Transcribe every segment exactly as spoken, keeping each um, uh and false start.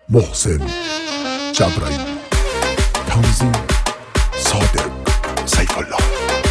محسن جبرایی، تنظیم صادق سیف الله.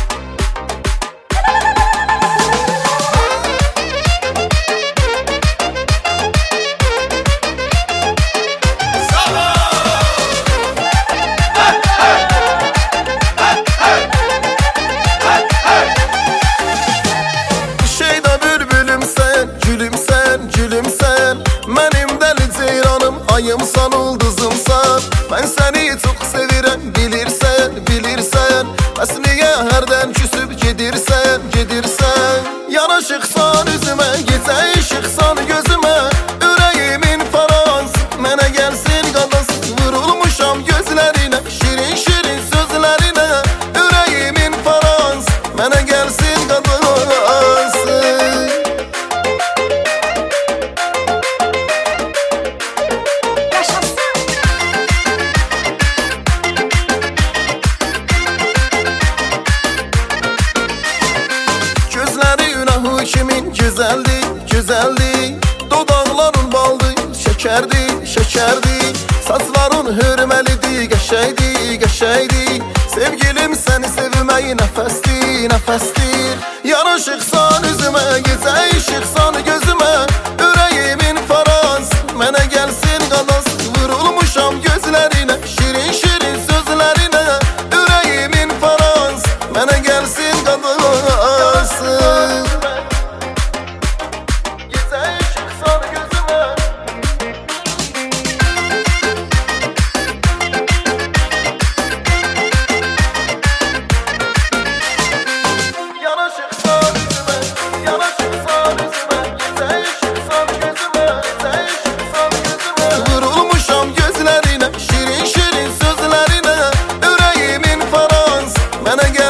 Ayımsan, ulduzumsan, mən səni çox sevirəm, bilirsən, bilirsən. Bəs niyə hərdən küsüb gedirsən, gedirsən? Yanaşıqsan üzümə, gecə işıqsan gözümə, ürəyimin faransı mənə gəlsin qadası. Vurulmuşam gözlərinə, şirin şirin sözlərinə, ürəyimin faransı mənə gəlsin qadası. Kimin güzeldi, güzeldi. Dodaqların baldı, şekerdi, şekerdi. Saçların hürmelidir, qəşəydi, qəşəydi. Sevgilim səni sevməyi nəfəsdir, nəfəsdir. Yanaşıqsan üzümə, gecə işıqsan gözümə, ürəyimin faransı mənə gəlsin qanas. Vurulmuşam gözlərinə, şirin şirin sözlərinə, ürəyimin faransı mənə gəlsin qadası. Mənə gəl